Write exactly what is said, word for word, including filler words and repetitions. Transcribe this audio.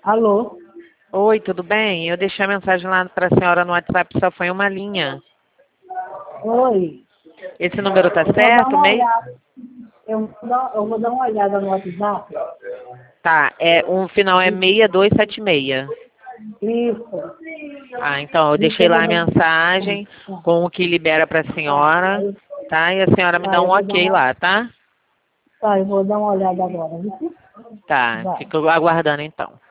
Alô? Oi, tudo bem? Eu deixei a mensagem lá para a senhora no WhatsApp, só foi uma linha. Oi. Esse número tá Eu vou dar certo, uma meio? olhada. Eu vou dar, eu vou dar uma olhada no WhatsApp. Tá, é, o final é seis dois sete seis. Isso. Ah, então, eu Isso deixei eu lá vou a dar. mensagem Tá, com o que libera para a tá, senhora, tá, tá? E a senhora me tá, dá eu um vou dar ok uma. lá, tá? Tá, eu vou dar uma olhada agora. Viu? Tá, Vai. fico aguardando então.